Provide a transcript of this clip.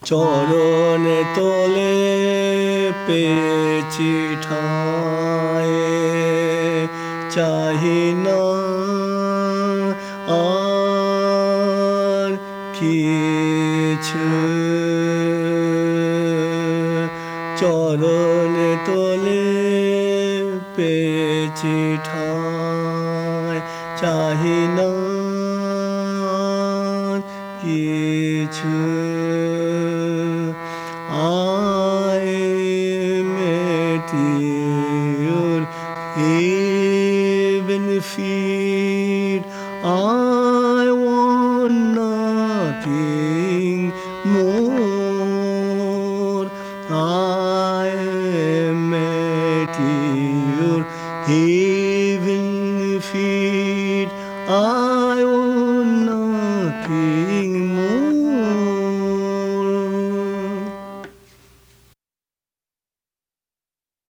চরণে তোলে পেয়েছি ঠায়, চাহি না আর কিছু। চরণে তোলে পেয়েছি ঠায়, চাহি না আর কিছু।